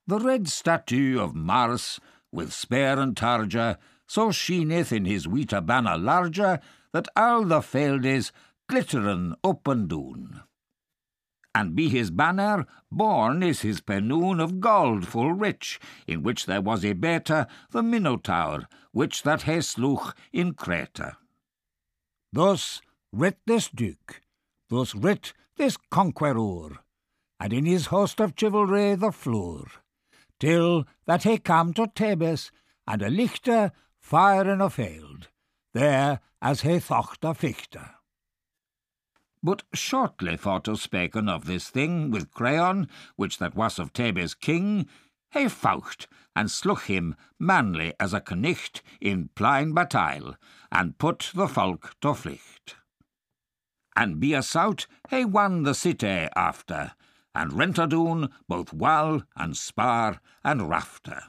The red statue of Mars, with spear and targer, so sheeneth in his wheater banner larger, that all the fields glitteren up and down. And be his banner born is his pennoon of gold full rich, in which there was a beta the Minotaur, which that he sluch in Creta. Thus writ this Duke, thus writ this conqueror, and in his host of chivalry the floor, till that he come to Thebes, and a lichte fire in a field, there as he thocht a fichte. But shortly for to spaken of this thing with Creon, which that was of Thebes king, he foucht and sluch him manly as a knicht in plain bataille, and put the folk to flicht. And be a sout he won the city after, and rent adoon both wall and spar and rafter.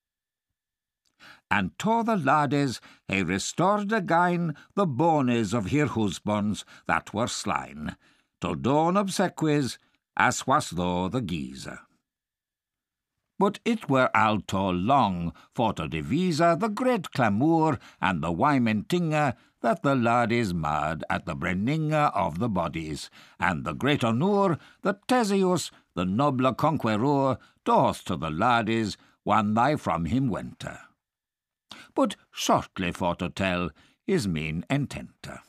And to the ladies he restored again the bones of her husbands that were slain, to dawn obsequies as was though the Giza. But it were all too long for to devise the great clamour and the wymentinga that the ladies mad at the brenninga of the bodies, and the great honour that Theseus, the noble conqueror, doth to the ladies when they from him wente. But shortly for to tell his mean intente.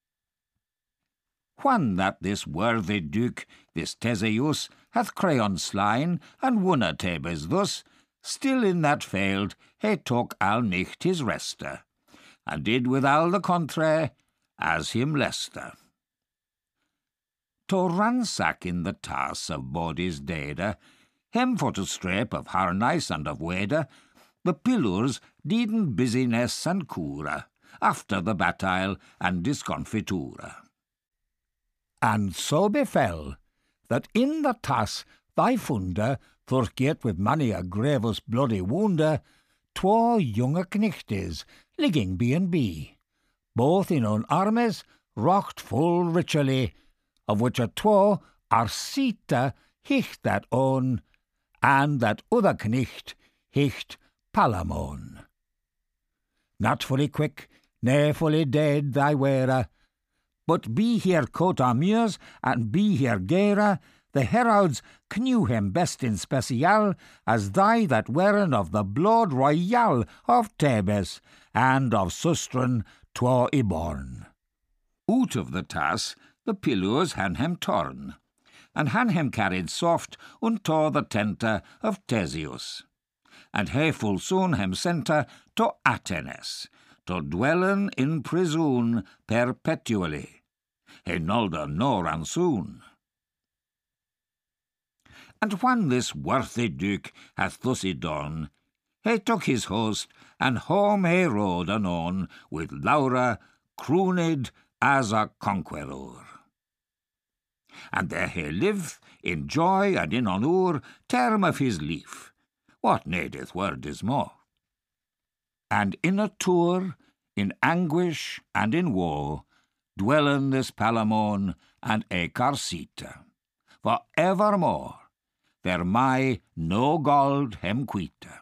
When that this worthy Duke, this Theseus, hath Creon slain, and won a Thebes thus, still in that field he took all nicht his reste, and did with all the country as him leste. To ransack in the task of bodies deade, him for to strip of harness and of wade, the pillars diden business and cura, after the bataille and disconfitura. And so befell, that in the task thy funde, thurket with many a grievous bloody wounde, twa younge knichtes, ligging B&B, both in on armes, rocked full richly, of which a twa are Sita hicht that on, and that other knicht hicht Palamon. Not fully quick, ne fully dead thy were, but be here coat armures, and be here gera, the heralds knew him best in special as they that weren of the blood royal of Thebes, and of Sustran twa y-born. Out of the task the pillars han him torn, and han him carried soft unto the tente of Theseus. And he full soon him sente to Athens, to dwellen in prison perpetually. He nolder nor unsoon. And when this worthy Duke hath thus done, he took his host, and home he rode anon, with Laura crooned as a conqueror. And there he lived, in joy and in honour, term of his life. What needeth word is more? And in a tour, in anguish and in woe, dwellen this Palamon and Ecarcita, for evermore there may no gold him quita.